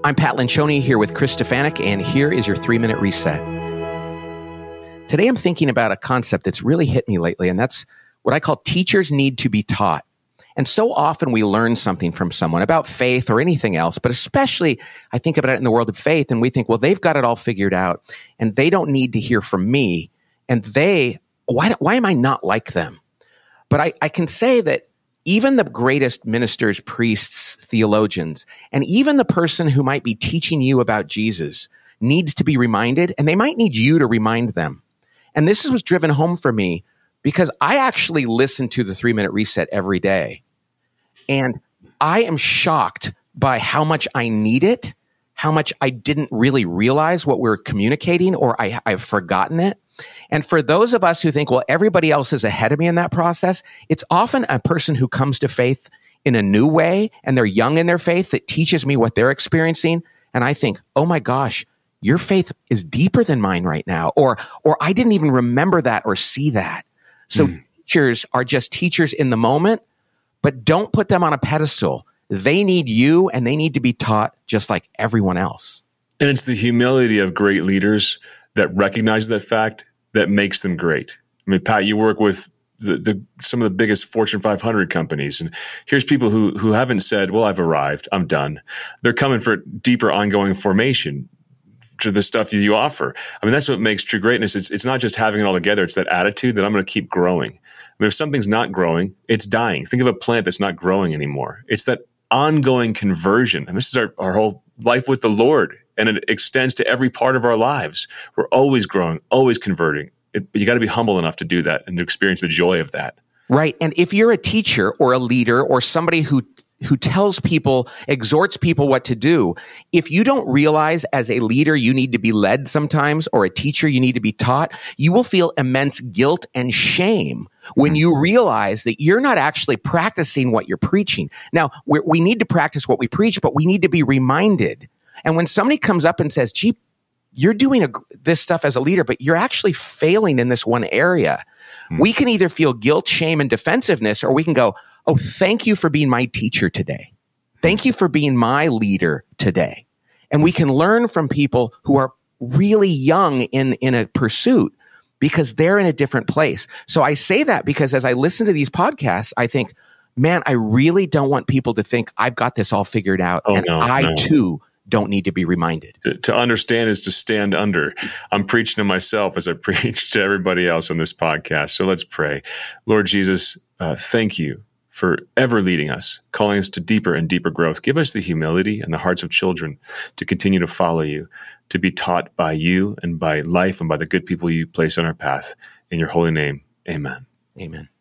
I'm Pat Lencioni here with Chris Stefanik, and here is your 3-minute reset. Today I'm thinking about a concept that's really hit me lately, and that's what I call teachers need to be taught. And so often we learn something from someone about faith or anything else, but especially I think about it in the world of faith, and we think, well, they've got it all figured out, and they don't need to hear from me, and why am I not like them? But I can say that even the greatest ministers, priests, theologians, and even the person who might be teaching you about Jesus needs to be reminded, and they might need you to remind them. And this was driven home for me because I actually listen to the 3-minute reset every day. And I am shocked by how much I need it, how much I didn't really realize what we're communicating, or I've forgotten it. And for those of us who think, well, everybody else is ahead of me in that process, it's often a person who comes to faith in a new way and they're young in their faith that teaches me what they're experiencing. And I think, oh my gosh, your faith is deeper than mine right now. Or I didn't even remember that or see that. So teachers are just teachers in the moment, but don't put them on a pedestal. They need you and they need to be taught just like everyone else. And it's the humility of great leaders that recognize that fact that makes them great. I mean, Pat, you work with some of the biggest Fortune 500 companies, and here's people who haven't said, well, I've arrived, I'm done. They're coming for deeper ongoing formation to the stuff you offer. I mean, that's what makes true greatness. It's not just having it all together. It's that attitude that I'm going to keep growing. I mean, if something's not growing, it's dying. Think of a plant that's not growing anymore. It's that ongoing conversion. And this is our whole life with the Lord. And it extends to every part of our lives. We're always growing, always converting. You got to be humble enough to do that and to experience the joy of that. Right. And if you're a teacher or a leader or somebody who tells people, exhorts people what to do, if you don't realize as a leader you need to be led sometimes, or a teacher you need to be taught, you will feel immense guilt and shame when you realize that you're not actually practicing what you're preaching. Now, we need to practice what we preach, but we need to be reminded. And when somebody comes up and says, gee, you're doing this stuff as a leader, but you're actually failing in this one area, we can either feel guilt, shame, and defensiveness, or we can go, oh, thank you for being my teacher today. Thank you for being my leader today. And we can learn from people who are really young in a pursuit because they're in a different place. So I say that because as I listen to these podcasts, I think, man, I really don't want people to think I've got this all figured out. I too don't need to be reminded. To understand is to stand under. I'm preaching to myself as I preach to everybody else on this podcast. So let's pray. Lord Jesus, thank you for ever leading us, calling us to deeper and deeper growth. Give us the humility and the hearts of children to continue to follow you, to be taught by you and by life and by the good people you place on our path. In your holy name, amen. Amen.